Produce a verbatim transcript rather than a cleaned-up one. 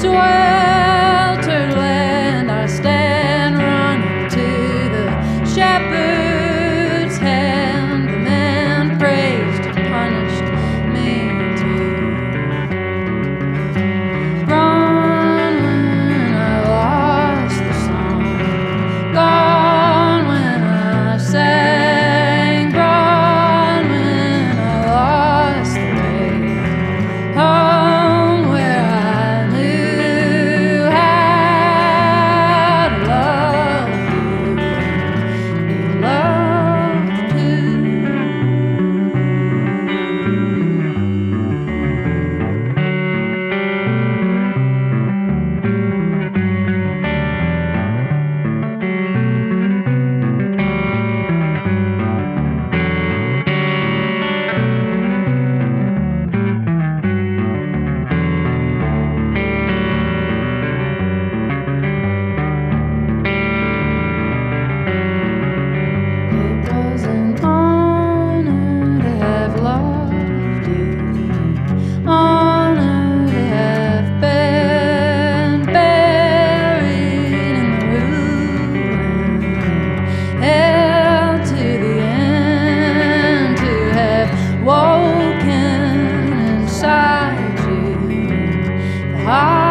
sweltered land I stand running to the shepherd's hand. The man praised and punished me too. Run when I lost the song, gone when I sang, run when I lost the way home, where I knew how to love you, be loved too. It was an honor to have loved you, honor to have been buried in the ruin, held to the end, to have woken inside you the heart